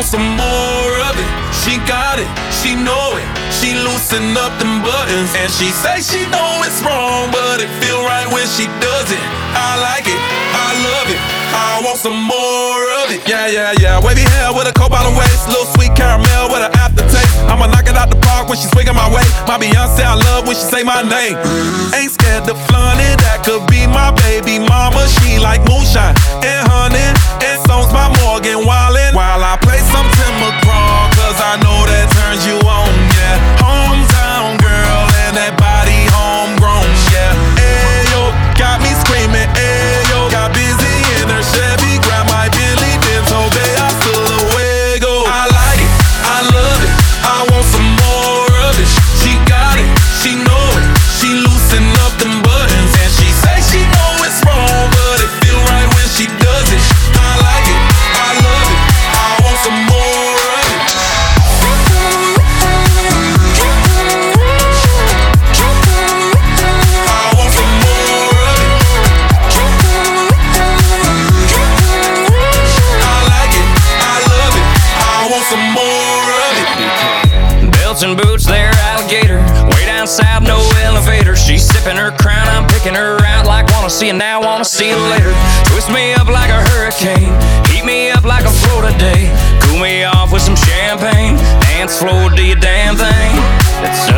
want some more of it. She got it, she know it. She loosen up them buttons, and she say she know it's wrong, but it feel right when she does it. I like it, I love it, I want some more of it. Yeah, yeah, yeah. Wavy hair with a cobalt waist, little sweet caramel with an aftertaste. I'ma knock it out the park when she swinging my way. My Beyonce, I love when she say my name. Ain't scared to flaunt it, that could be my baby mama. She like moonshine and honey, and so's my Morgan Wallen. While I play some Tim McGraw, cause I know that turns you on, yeah. Hometown girl and that body homegrown, yeah. Ayo, got me screaming, ayo. Got busy in her Chevy, grab my Billy Benzo, babe, hasta luego. I like it, I love it, I want some more of it. She got it, she know it, she loosen up them buttons, and she say she know it's wrong, but it feel right when she does it. I like it, I love it, I want some more of it. I want some more of it. I like it, I love it, I want some more of it. Belts and boots, they're alligator. Way down south, no elevator. She's sipping her crown, I'm picking her out like wanna see you now, wanna see you later. Twist me up like a hurricane, heat me up like a Florida day. Cool me off with some champagne, dance floor, do your damn thing. It's